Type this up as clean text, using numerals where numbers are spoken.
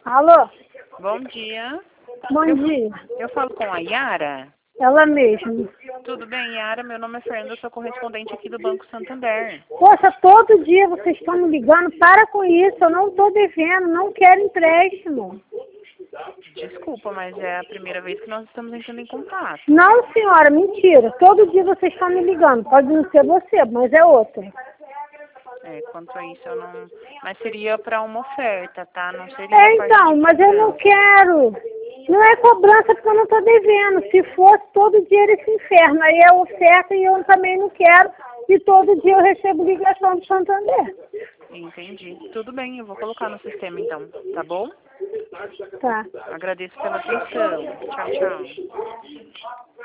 Alô? Bom dia. Bom dia. Eu falo com a Yara. Ela mesma. Tudo bem, Yara? Meu nome é Fernanda, eu sou correspondente aqui do Banco Santander. Poxa, todo dia vocês estão me ligando. Para com isso, eu não estou devendo, não quero empréstimo. Desculpa, mas é a primeira vez que nós estamos entrando em contato. Não, senhora, mentira. Todo dia vocês estão me ligando. Pode não ser você, mas é outra. Quanto a isso, eu não... Mas seria para uma oferta, tá? Não seria Então, mas eu não quero. Não é cobrança porque eu não estou devendo. Se fosse todo dia era esse inferno. Aí é oferta e eu também não quero. E todo dia eu recebo ligação do Santander. Entendi. Tudo bem, eu vou colocar no sistema então, tá bom? Tá. Agradeço pela atenção. Tchau, tchau.